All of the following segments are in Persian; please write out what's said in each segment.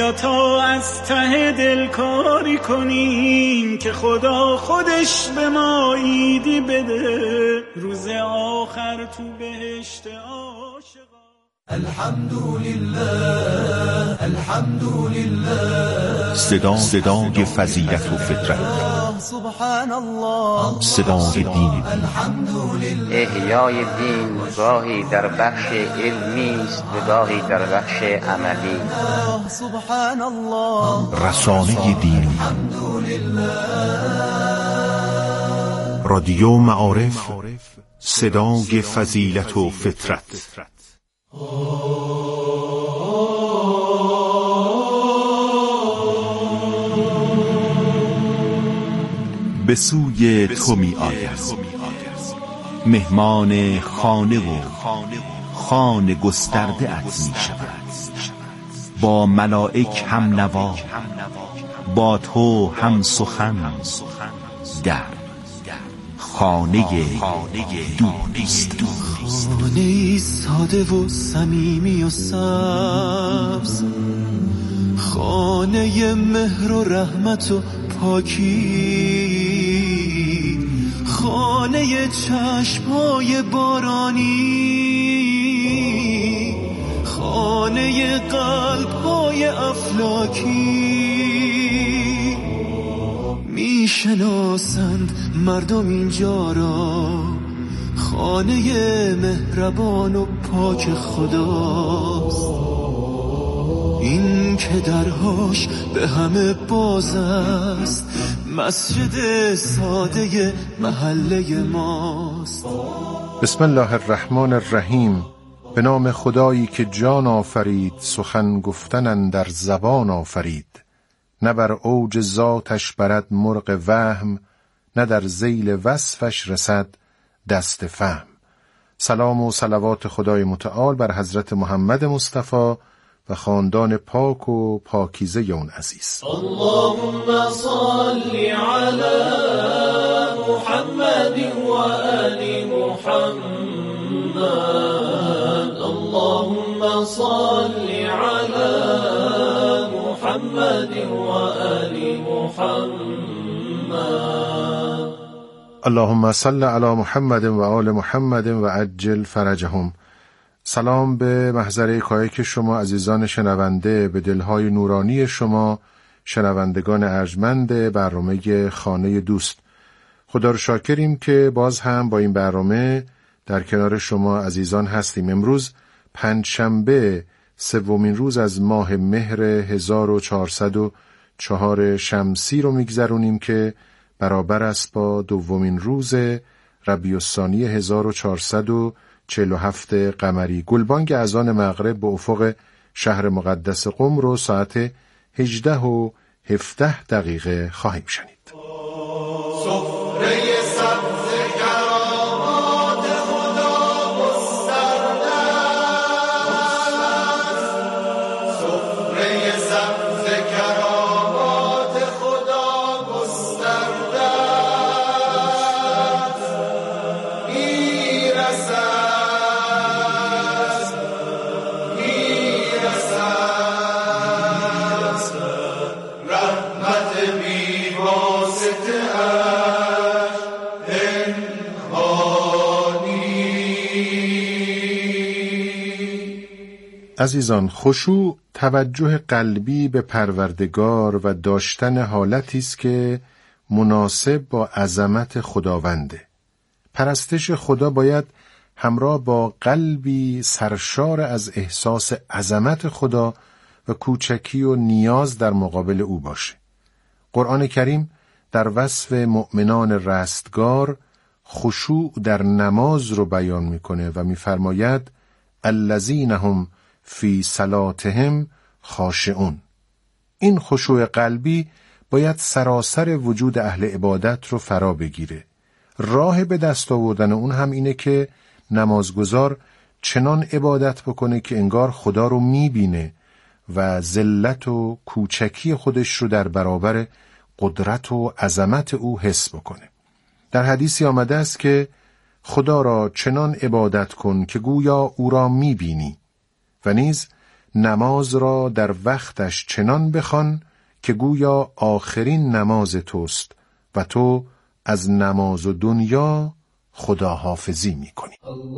بیا تا از ته دل کاری کنیم که خدا خودش به ما ایدی بده، روز آخر تو بهشت عاشقا. الحمدلله الحمدلله، صدای فضیلت و فطرت، سبحان الله، صدای دین. احیای دین گاهی در بخش علمی است و گاهی در بخش عملی. سبحان الله، رسانه دینی، رادیو معارف، صدای فضیلت و فطرت. به سوی تو می آید مهمان خانه و خانه گسترده ات می شود، با ملائک هم نوا، با تو هم سخن، در خانه دوست. خانه ساده و صمیمی و سبز، خانه مهر و رحمت و پاکی، خانه چشمای بارانی، خانه قلب‌های افلاکی. میشناسند مردم اینجا را خانه مهربان و پاک خداست، این که درهاش به همه باز است، مسجد ساده محله ماست. بسم الله الرحمن الرحیم. به نام خدایی که جان آفرید، سخن گفتن اندر زبان آفرید. نه بر اوج ذاتش برد مرغ وهم، نه در ذیل وصفش رسد دست فهم. سلام و صلوات خدای متعال بر حضرت محمد مصطفی و خاندان پاک و پاکیزه اون عزیز. اللهم صل علی محمد و آل محمد، اللهم صل علی محمد و آل محمد، اللهم صل علی محمد و آل محمد و عجل فرجهم. سلام به محضر کایک شما عزیزان شنونده، به دلهای نورانی شما شنوندگان ارجمند برنامه خانه دوست. خدا رو شاکریم که باز هم با این برنامه در کنار شما عزیزان هستیم. امروز پنجشنبه، سومین روز از ماه مهر 1404 شمسی رو میگذرونیم که برابر است با دومین روز ربیع الثانی 1447 قمری. گلبانگ اذان مغرب به افق شهر مقدس قم رو ساعت 18:17 خواهیم شنید. عزیزان، خشوع توجه قلبی به پروردگار و داشتن حالتی است که مناسب با عظمت خداونده. پرستش خدا باید همراه با قلبی سرشار از احساس عظمت خدا و کوچکی و نیاز در مقابل او باشه. قرآن کریم در وصف مؤمنان رستگار خشوع در نماز رو بیان میکنه و میفرماید الذین هم فی صلاتهم خاشعون. این خشوع قلبی باید سراسر وجود اهل عبادت رو فرا بگیره. راه به دست آوردن اون هم اینه که نمازگزار چنان عبادت بکنه که انگار خدا رو میبینه و ذلت و کوچکی خودش رو در برابر قدرت و عظمت او حس بکنه. در حدیثی آمده است که خدا را چنان عبادت کن که گویا او را میبینی و نیز نماز را در وقتش چنان بخوان که گویا آخرین نماز توست و تو از نماز و دنیا خداحافظی می‌کنی.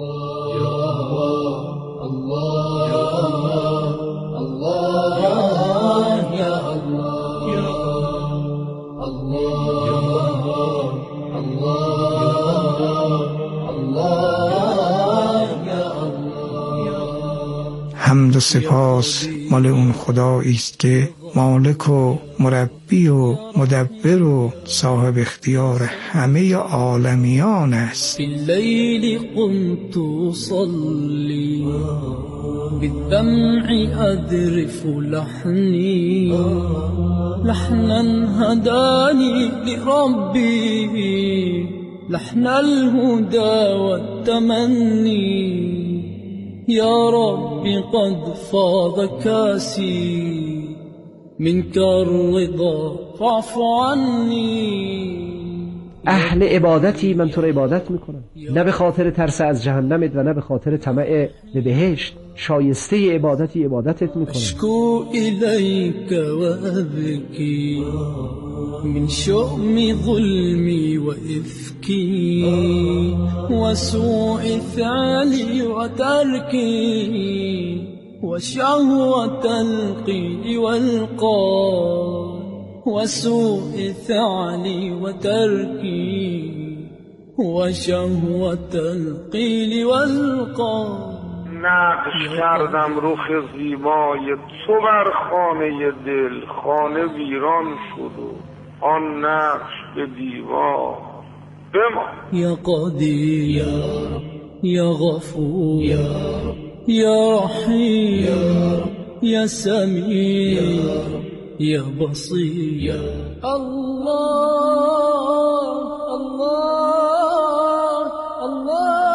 حمد و سپاس مال اون خدایی است که مالک و مربی و مدبر و صاحب اختیار همه عالمیان است. باللیل قمت اصلی بالدمع اذرف لحنی لحنا هدانی لربی لحن الهدى والتمنی یا ربی قد فاض کاسی منك الرضا فاعف عنی. اهل عبادتی من تو رو عبادت میکنم، نه به خاطر ترس از جهنمت و نه به خاطر طمع به بهشت. شایسته عبادتی عبادتت میکنم. اشکو الیک و ابکی من شؤم ظلمی و افکی و سوء فعلی و ترکی و شهوة القیل والقال و سوء فعلی و ترکی و شهوة القیل والقال. نقش کردم رخ زیبای تو بر خانه دل، خانه ویران شد و آن نقش به دیوار بمان. یا قدیر یا غفور یا رحیم یا سمیع یا بصیر. الله الله الله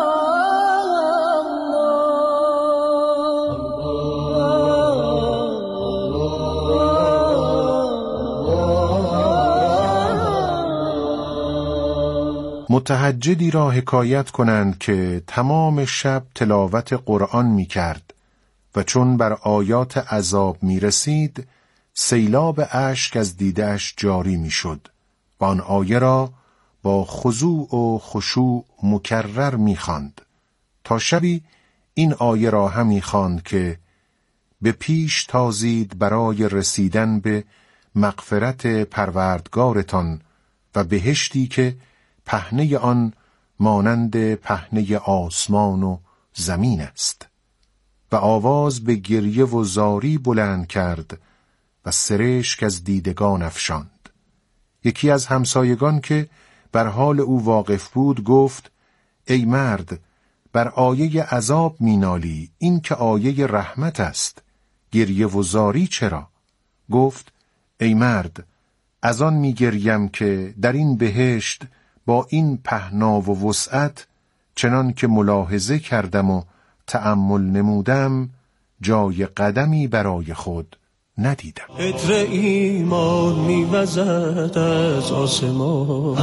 متهجدی را حکایت کنند که تمام شب تلاوت قرآن می کرد و چون بر آیات عذاب می رسید سیلاب اشک از دیده‌اش جاری می شد و آن آیه را با خضوع و خشوع مکرر می خواند تا شبی این آیه را همی خواند که به پیش تازید برای رسیدن به مغفرت پروردگارتان و بهشتی که پهنه آن مانند پهنه آسمان و زمین است. و آواز به گریه و زاری بلند کرد و سرشک از دیدگان افشاند. یکی از همسایگان که بر حال او واقف بود گفت: ای مرد، بر آیه عذاب مینالی، این که آیه رحمت است، گریه و زاری چرا؟ گفت: ای مرد، از آن میگریم که در این بهشت با این پهنا و وسعت چنان که ملاحظه کردم و تأمل نمودم جای قدمی برای خود ندیدم. عطر ایمان میوزد از آسمان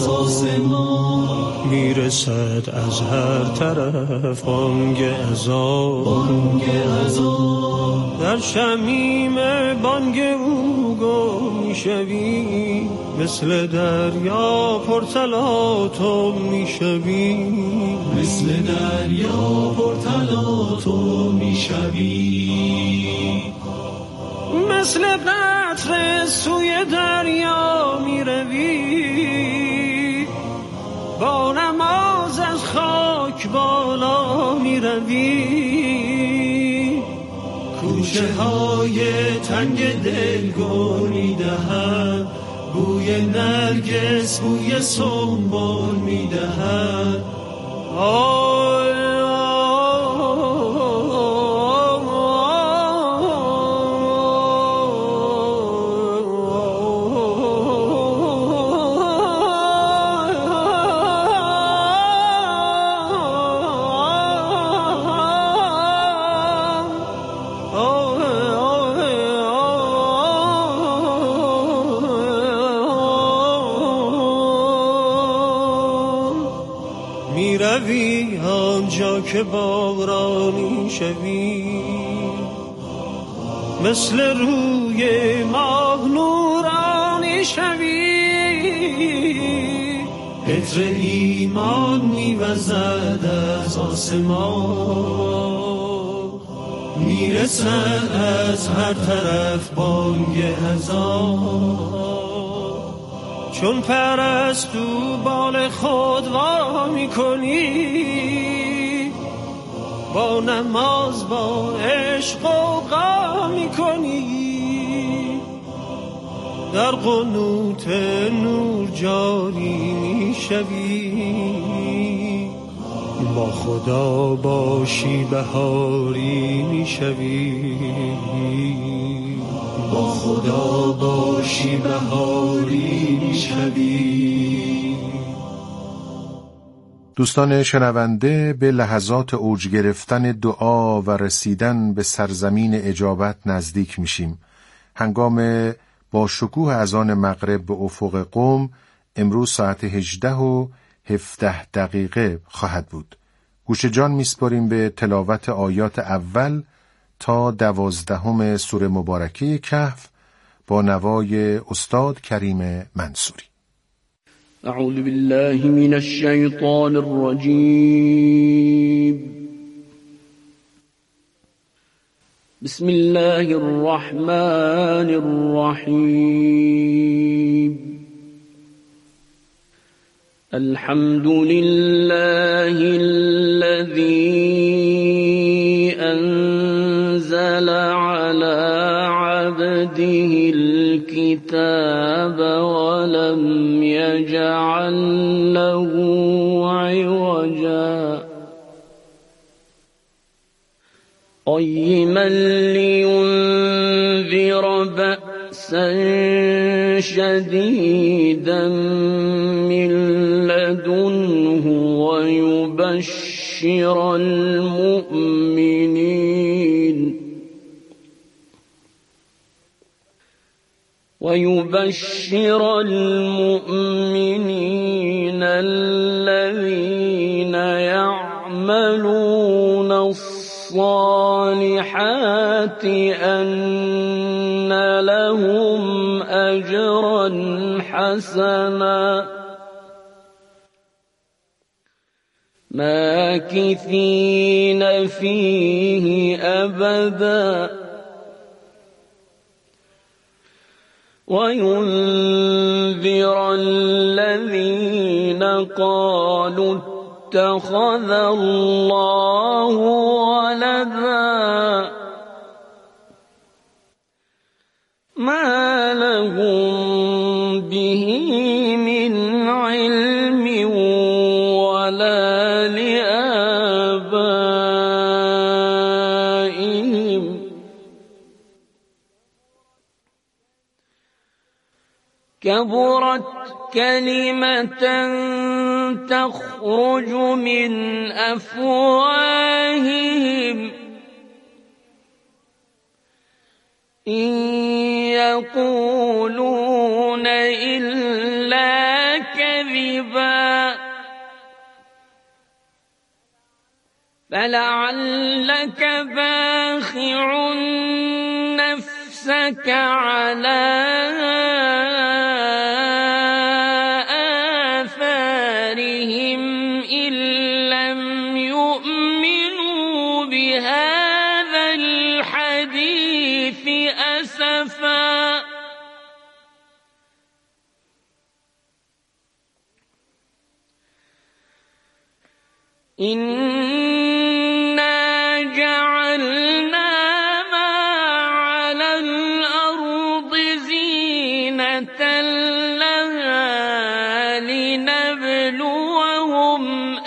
میرسد از هر طرف بانگ اذان در شمیم بانگ او گم میشوی مثل دریا پرطلا تو میشوی مثل دریا پرطلا تو میشوی مثل قطره سوی دریا میروی با نماز از خاک بالا میروی کوچه های تنگ دل گل میدهد بوی نرگس بوی سنبل میدهد میروی آنجا که بارانی شوی مثل روی ماه نورانی شوی، عطر ایمان میوزد از آسمان، میرسد از هر طرف بانگ اذان. چون پرستو بال خود وا میکنی، با نماز با عشق غوغا میکنی، در قنوت نور جاری میشوی، با خدا باشی بهاری میشوی، با خدا باشی بهاری میشوی. دوستان شنونده، به لحظات اوج گرفتن دعا و رسیدن به سرزمین اجابت نزدیک میشیم. هنگام با شکوه اذان مغرب به افق قم امروز ساعت 18:17 خواهد بود. گوش جان میسپاریم به تلاوت آیات اول تا 12 سوره مبارکه کهف با نوای استاد کریم منصوری. اعوذ بالله من الشیطان الرجیم. بسم الله الرحمن الرحیم. الحمد لله الذي أنزل على عبده الكتاب ولم يجعل له عوجا قيما لينذر بأسا شديدا من لدنه ويبشر المؤمنين الذين يعملون الصالحات أن لهم أجرا حسنا ماكثين فيه أبدا وينذر الذين قالوا اتخذ الله ولدا ما لهم به من علم ولا لآبائهم كبرت كلمة تخرج من أفواههم إن يقولون إلا كذبا فلعلك باخع نفسك على آثارهم إن لم يؤمنوا بهذا الحديث أسفا إنا جعلنا ما على الأرض زينة لها لنبلوهم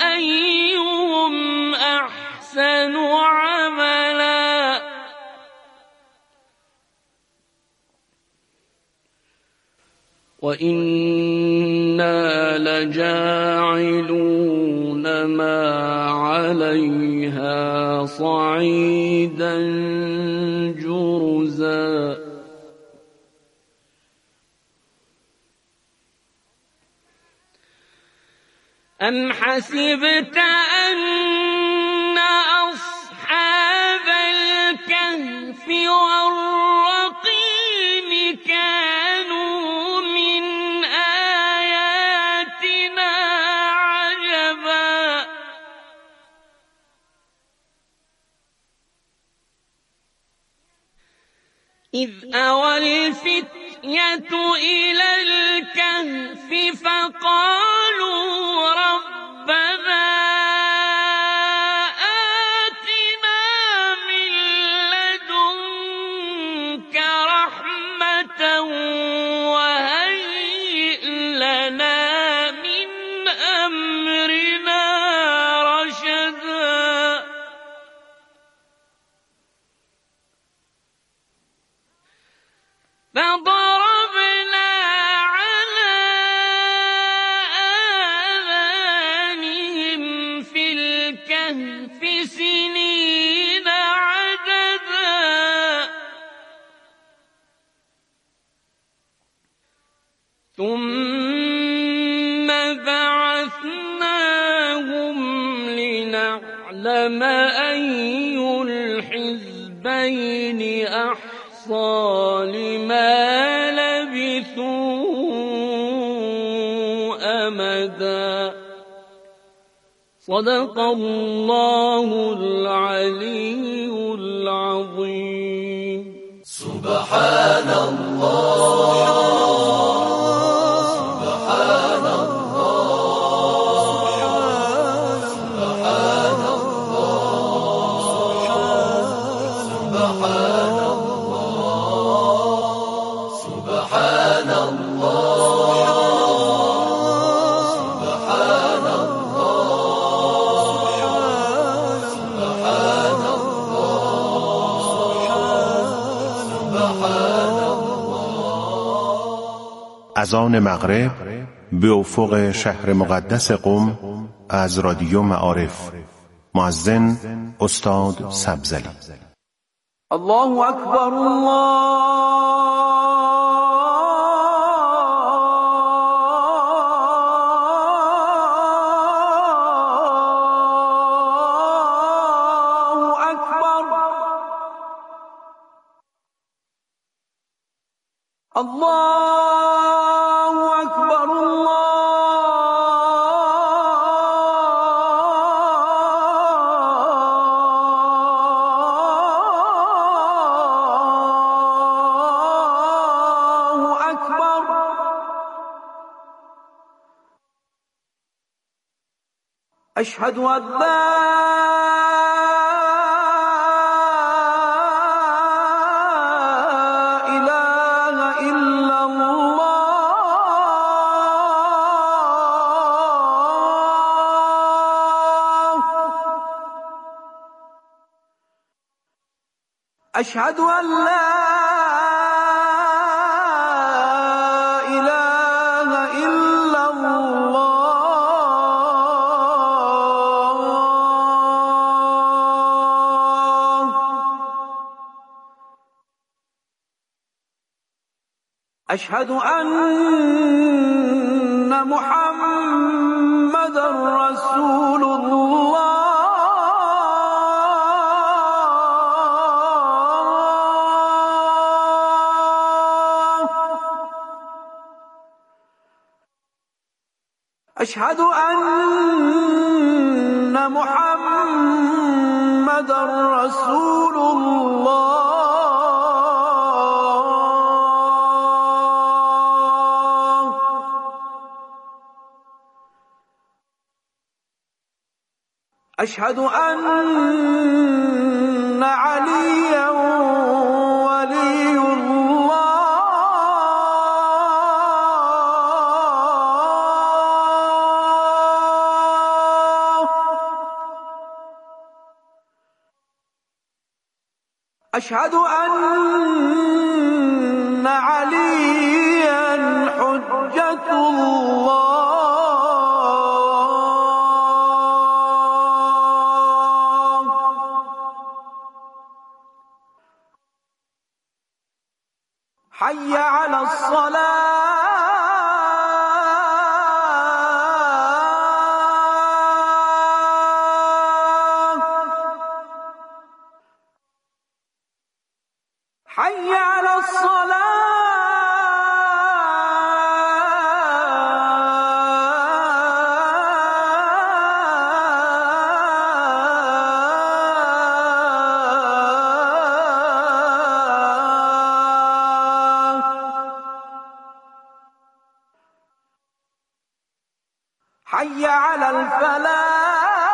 أيهم أحسن عملا وإنا لجاعلون ما عليها صعيدا جرزا أم حسبت أن أصحاب الكهف والرقيم إذ أوى الفتية إلى الكهف فقالوا ربنا آتنا من لدنك رحمة وهيئ لنا من أمرنا رشدا فضربنا على آذانهم في الكهف سنين عددا ثم بعثناهم لنعلم أي الحزبين أحصى لما لبثوا أمدا صدق الله العلي العظيم. سبحان الله سبحان الله سبحان الله سبحان اذان مغرب به افق شهر مقدس قم از رادیو معارف. مؤذن استاد سبزلی. الله اکبر الله اکبر الله اکبر الله اکبر اشهد ان لا أشهد أن لا إله إلا الله أشهد أن محمدًا رسول الله أشهد أن محمدًا رسول الله أشهد أن عليًا ولي أشهد أن عليا حجة الله حي على الصلاة حي على الصلاة حي على الفلاح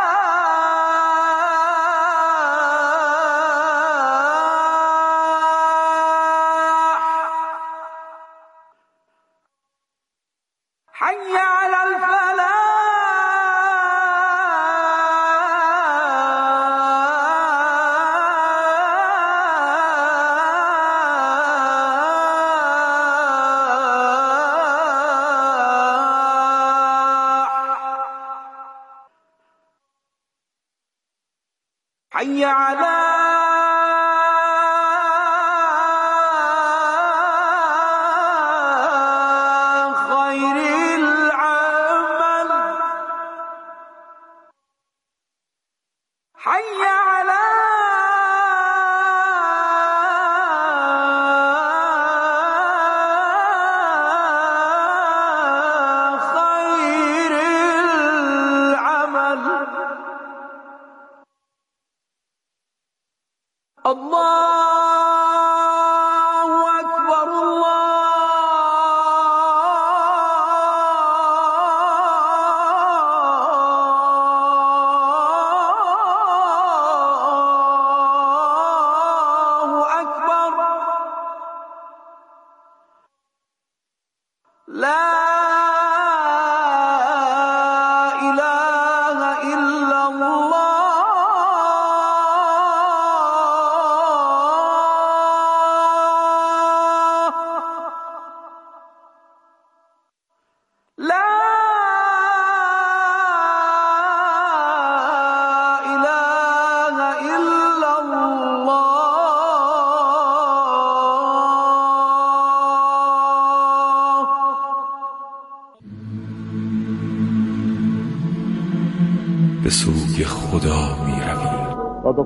حي على الفلاح حي على خير العمل حي على خير العمل الله أكبر الله أكبر لا إله إلا الله لا إله إلا الله به سوی خدا می رویم. قد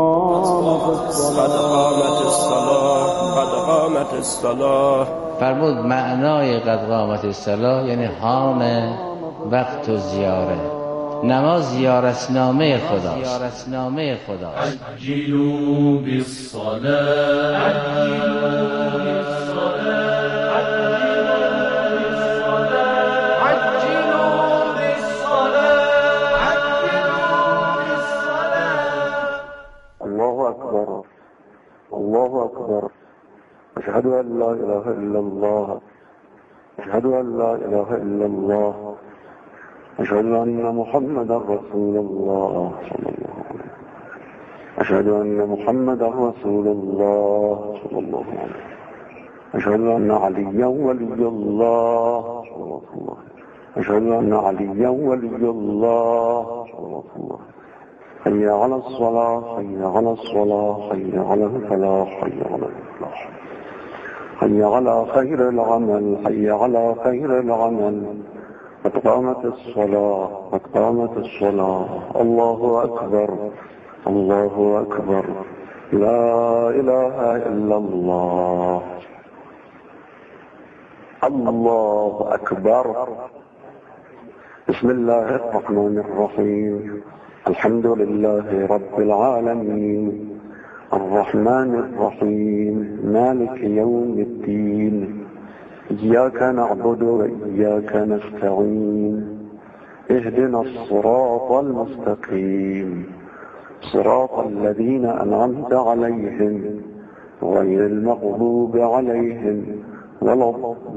قامت الصلاة. فرمود معنای قد قامت الصلاة یعنی حان وقت و زیاره. نماز زیارتنامه خداست. عجلوا بالصلاة الله أكبر أشهد أن لا إله إلا الله أشهد أن لا إله إلا الله أشهد أن محمدا رسول الله صلى الله عليه وسلم أشهد أن محمدا رسول الله صلى الله عليه وسلم أشهد أن عليا ولي الله صلى الله عليه وسلم أشهد أن عليا ولي الله صلى الله عليه وسلم حي على الصلاة حي على الصلاة حي على الفلاح حي على الفلاح حي على خير العمل حي على خير العمل قد قامت الصلاة قد قامت الصلاة الله أكبر الله أكبر لا إله إلا الله الله أكبر بسم الله الرحمن الرحيم الحمد لله رب العالمين الرحمن الرحيم مالك يوم الدين إياك نعبد وإياك نستعين اهدنا الصراط المستقيم صراط الذين أنعمت عليهم غير المغضوب عليهم ولا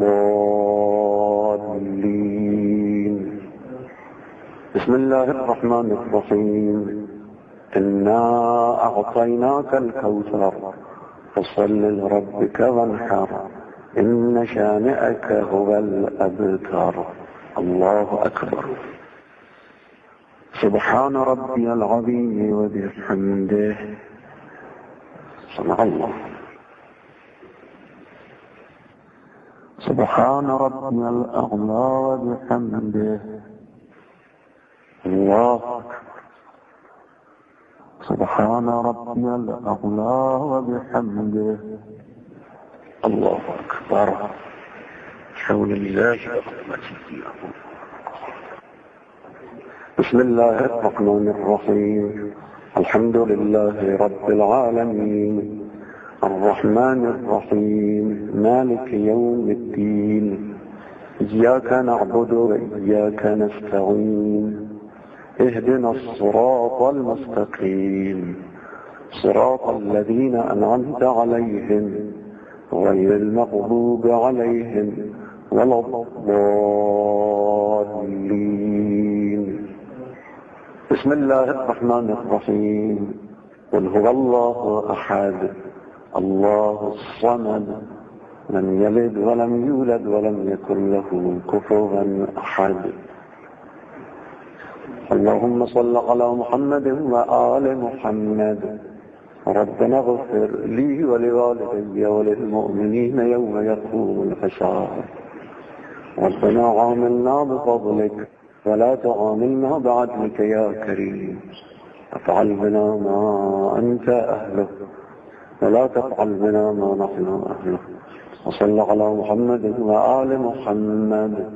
الضالين بسم الله الرحمن الرحيم إنا أعطيناك الكوثر فصل لربك وانحر إن شانئك هو الأبتر الله أكبر سبحان ربي العظيم وبحمده سمع الله سبحان ربي الأعلى وبحمده الله أكبر سبحان ربي الأعلى وبحمده الله أكبر حول الله وقوته بسم الله الرحمن الرحيم الحمد لله رب العالمين الرحمن الرحيم مالك يوم الدين إياك نعبد وإياك نستعين اهدنا الصراط المستقيم صراط الذين أنعمت عليهم غير المغضوب عليهم ولا الضالين. بسم الله الرحمن الرحيم. قل هو الله أحد الله الصمد لم يلد ولم يولد ولم يكن له كفوا أحد. اللهم صل على محمد وآل محمد. ربنا اغفر لي ولوالدي وللمؤمنين يوم يقوم الحساب. ربنا عاملنا بفضلك ولا تعاملنا بعدلك يا كريم. افعل بنا ما أنت أهله ولا تفعل بنا ما نحن أهله. وصل على محمد وآل محمد.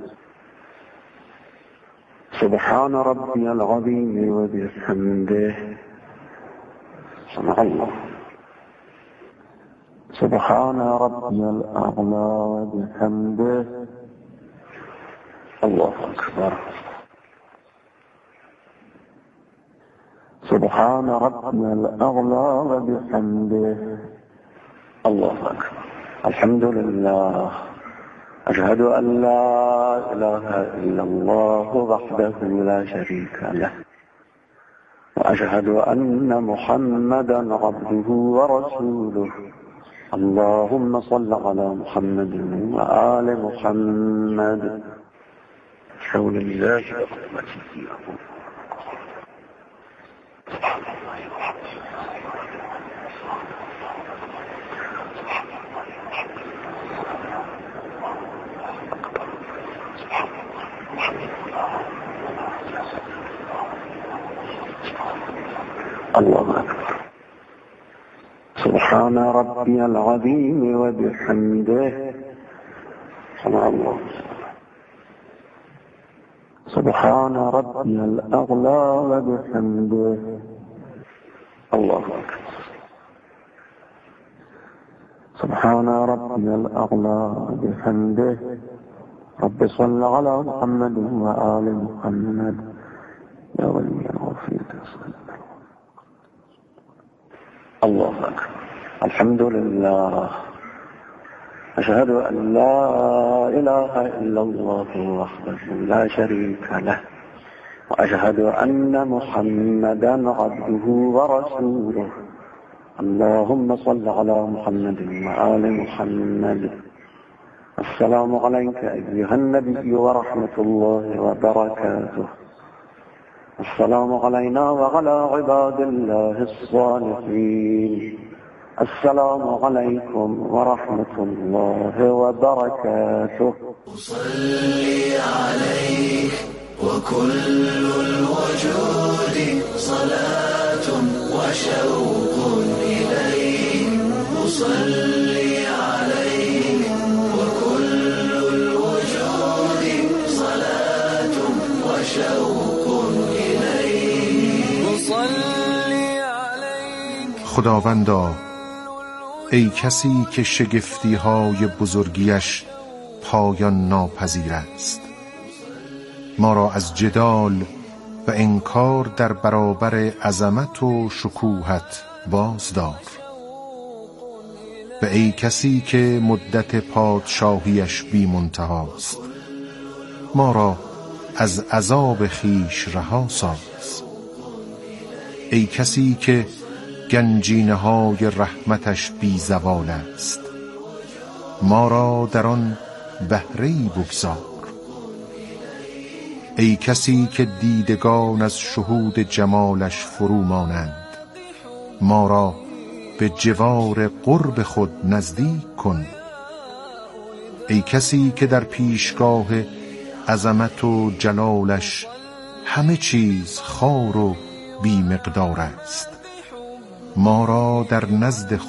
سبحان ربي العظيم وبحمده. سمع الله. سبحان ربي الأعلى وبحمده. الله أكبر. سبحان ربي الأعلى وبحمده. الله أكبر. الحمد لله. أشهد أن لا إله إلا الله وحده لا شريك له وأشهد أن محمدا عبده ورسوله. اللهم صل على محمد وآل محمد. حول الله وقوته. الله أكبر. سبحان ربي العظيم وبحمده. سمع الله. سبحان ربي الأعلى وبحمده. الله أكبر. سبحان ربي الأعلى وبحمده. رب صل على محمد وآل محمد يا ولي الغفير. الله أكبر. الحمد لله. أشهد أن لا إله إلا الله وحده لا شريك له وأشهد أن محمدا عبده ورسوله. اللهم صل على محمد وآل محمد. السلام عليك أيها النبي ورحمة الله وبركاته. السلام علينا وعلى عباد الله الصالحين. السلام عليكم ورحمة الله وبركاته. أصلي عليك وكل الوجود صلاة وشوق إليك. أصلي عليك وكل الوجود صلاة وشوق إليك. أصلي عليك. خداوندا، ای کسی که شگفتی‌های بزرگیش پایان ناپذیر است، ما را از جدال و انکار در برابر عظمت و شکوهت بازدار. و ای کسی که مدت پادشاهیش بی منتهاست، ما را از عذاب خیش رها ساز. ای کسی که گنجینه‌های رحمتش بی زوال است، ما را در آن بهره‌ای بگذار. ای کسی که دیدگان از شهود جمالش فرو مانند، ما را به جوار قرب خود نزدیک کن. ای کسی که در پیشگاه عظمت و جلالش همه چیز خوار و بی مقدار است، ما را در نزد